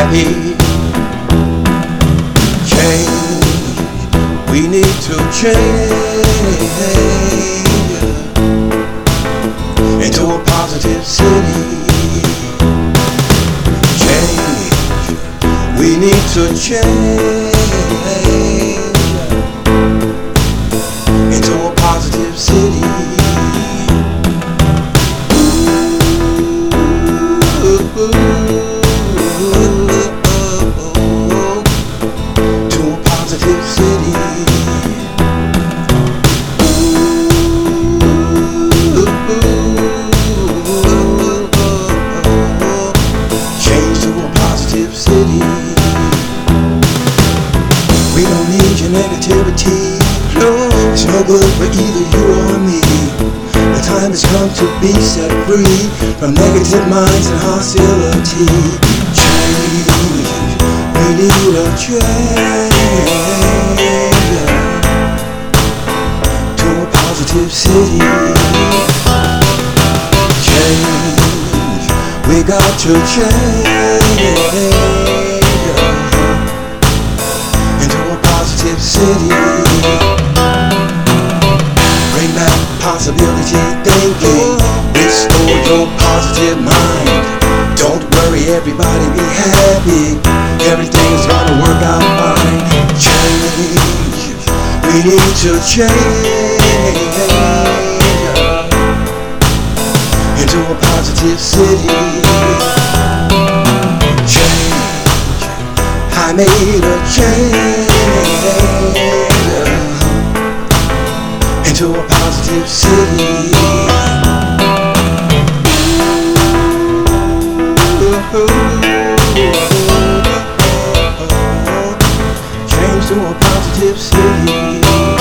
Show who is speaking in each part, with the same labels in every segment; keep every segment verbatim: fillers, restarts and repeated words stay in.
Speaker 1: happy. Change, we need to change into a positive city. Change, we need to change into a positive city. We don't need your negativity. No, it's no good for either you or me. The time has come to be set free from negative minds and hostility. Change, we need a change to a positive city. Change, we got to change city. Bring back possibility thinking. Restore your positive mind. Don't worry, everybody be happy. Everything's gonna work out fine. Change, we need to change into a positive city. Change, I made a change into a positive city. Change to a positive city.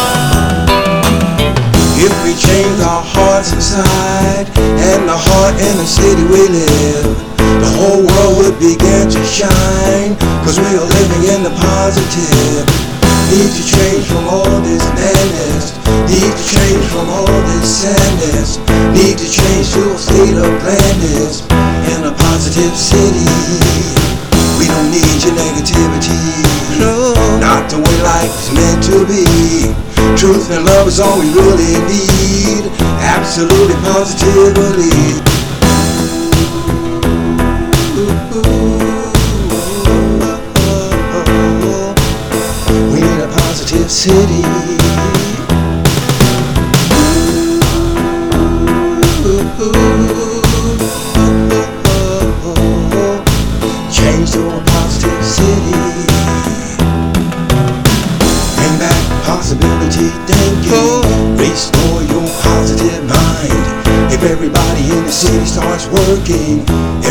Speaker 1: If we change our hearts inside and the heart in the city we live, the whole world would begin to shine, cause we are living in the positive. Need to change from all this madness. Need to change from all this sadness. Need to change to a state of gladness in a positive city. We don't need your negativity. No, not the way life is meant to be. Truth and love is all we really need. Absolutely, positively. City. Change to a positive city. Bring back possibility thinking. Restore your positive mind. If everybody in the city starts working,